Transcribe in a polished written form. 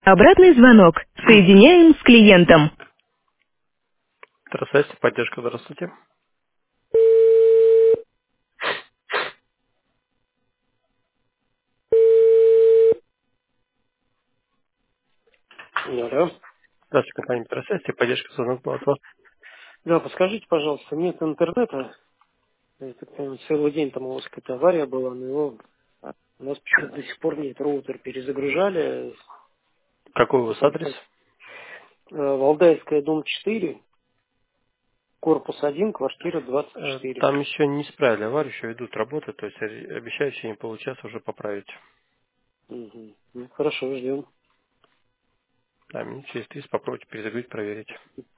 Обратный звонок. Соединяем с клиентом. Здравствуйте, поддержка, здравствуйте. Алло. Здравствуйте, компания Здравствуйте, поддержка, звонок был от вас. Да, подскажите, пожалуйста, нет интернета. Я так понимаю, целый день там у вас какая-то авария была, но его у нас почему-то до сих пор нет. Роутер перезагружали. Какой у вас адрес? Валдайская, дом 4, корпус 1, квартира 24. Там еще не исправили аварию, еще идут работы, то есть обещаю, что не получается уже поправить. Угу. Ну, хорошо, ждем. Да, минут через 30 попробуйте перезагрузить, проверить.